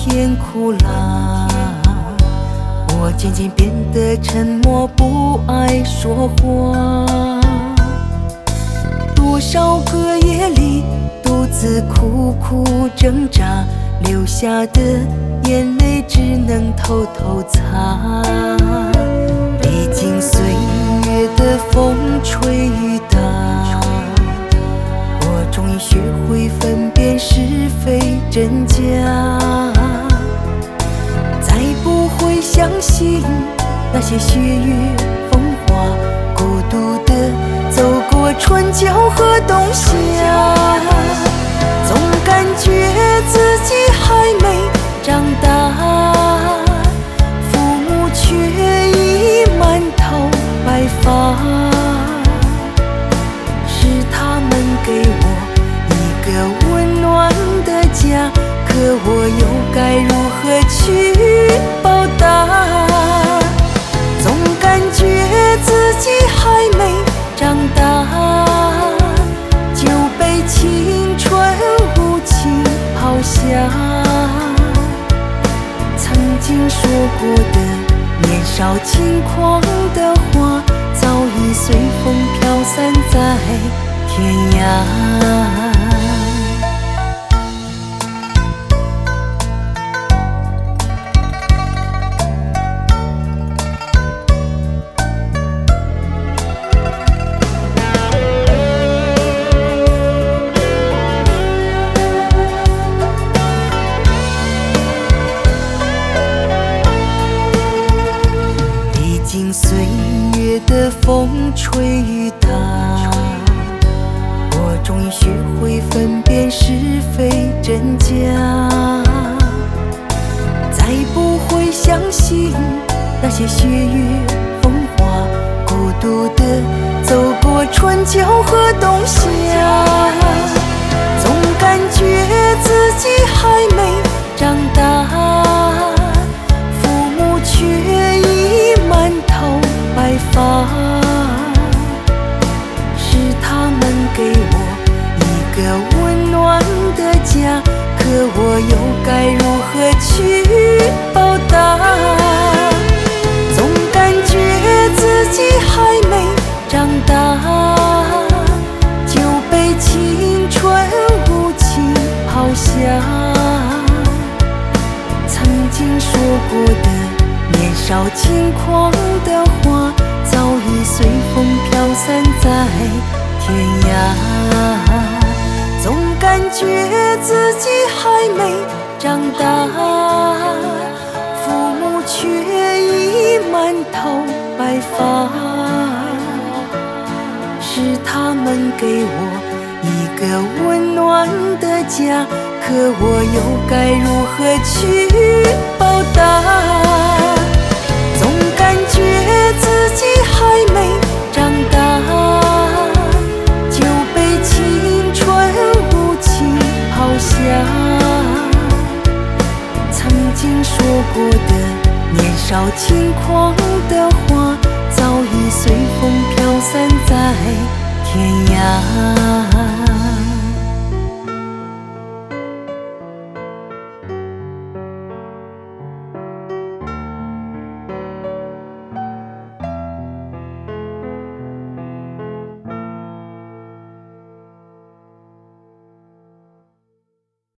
甜苦辣，我渐渐变得沉默，不爱说话。多少个夜里独自苦苦挣扎，流下的眼泪只能偷偷擦。历经岁月的风吹雨打，我终于学会分辨是非真假，再不会相信那些雪月风花，孤独的走过春秋和冬夏。总感觉自己还没长大，父母却已满头白发，是他们给我一个温暖的家，可我又该如何去报答？总感觉自己还没长大，就被青春无情抛下。曾经说过的年少轻狂的话，早已随风飘散在天涯。岁月的风吹雨打，我终于学会分辨是非真假，再不会相信那些雪月风花，孤独的走过春秋和冬夏。总感觉自己还没长大，父母却已满头白发，是他们给我一个温暖的家，可我又该如何去报答？总感觉自己还没长大，就被青春无情抛下。曾经说过的年少轻狂的话，早已随风飘散在天涯。总感觉自己还没长大，父母却已满头白发，是他们给我一个温暖的家，可我又该如何去报答？总感觉自己还没长大，就被青春无情抛下。曾经说过的年少轻狂的话，早已随风飘散在天涯。